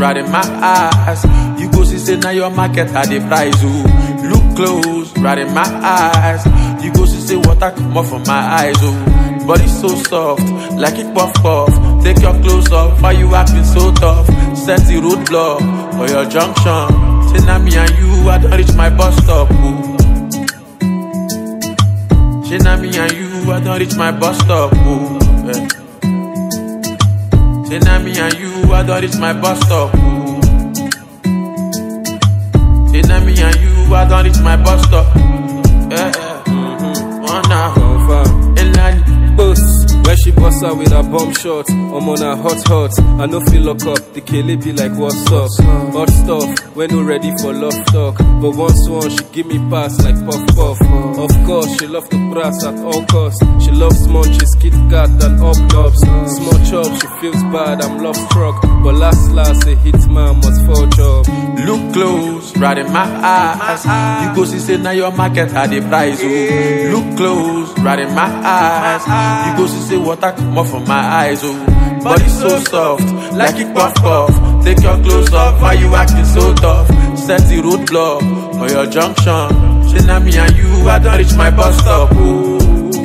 right in my eyes. You go see say now your market at the price, oh. Look close, right in my eyes. You go see say water come off from my eyes, oh. Body so soft, like it puff puff. Take your clothes off, why you acting so tough? Set the roadblock for your junction. Say now me and you, I don't reach my bus stop, oh. Say now me and you, I don't reach my bus stop, oh. Yeah. Say now me and you, I don't reach my bus stop, oh. Say now me and you, I don't reach my bus stop. Yeah, yeah. Oh, now. Boss, when she bust out with her bomb shot, I'm on a hot. I no feel lock up, the kele be like what's up. Hot stuff, when no ready for love talk. But once she give me pass like puff puff. Of course, she love to brass at all costs. She loves munchies, Kit Kat and up-ups. Small chop, she feels bad, I'm love struck. But last, a hitman must fall job. Look close, right in my eyes. You go see say now your market at the price, oh. Look close, right in my eyes. You go see say water come off from my eyes, oh. Body so soft, like it puff puff. Take your clothes off, why you acting so tough? Set the roadblock for your junction. Say now me and you, I don't reach my bus stop, oh.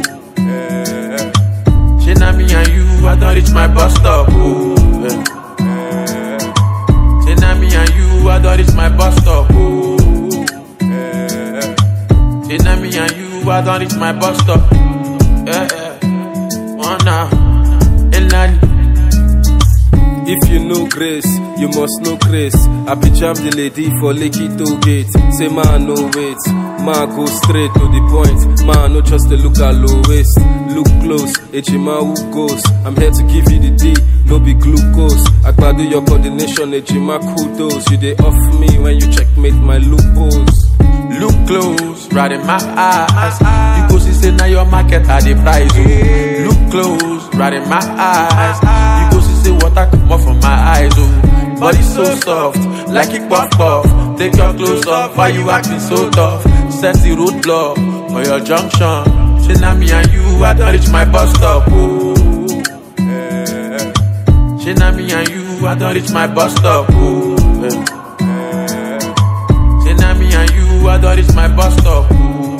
Say now me and you, I don't reach my bus stop, oh. Say now me and you, I don't reach my bus stop, oh. Say now me and you, I don't reach my bus stop. Yeah, yeah. Oh, now. If you know grace, you must know grace. I be jam the lady for Lekki Toll Gate. Say man no wait, man go straight to the point. Man no just a look at low waist. Look close, Ejima who goes. I'm here to give you the D, no be glucose. Agbado your coordination, Ejima kudos. You dey off me when you checkmate my loopholes. Look close, right in my eyes. You go see say now your market at the price, oh. Look close, right in my eyes. You go see say water come off from my eyes, oh. Body so soft, like it puff puff. Take your clothes off, why you acting so tough? Set the roadblock for your junction. Say now me and you, I don't reach my bus stop, oh. Say now me and you, I don't reach my bus stop, oh. Say now me and you, I don't reach my bus stop, oh.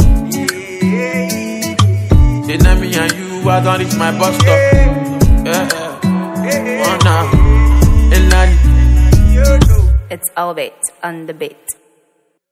Say now me and you, I don't reach my bus stop. Yeah, yeah. Oh, now. It's Elevate on the beat.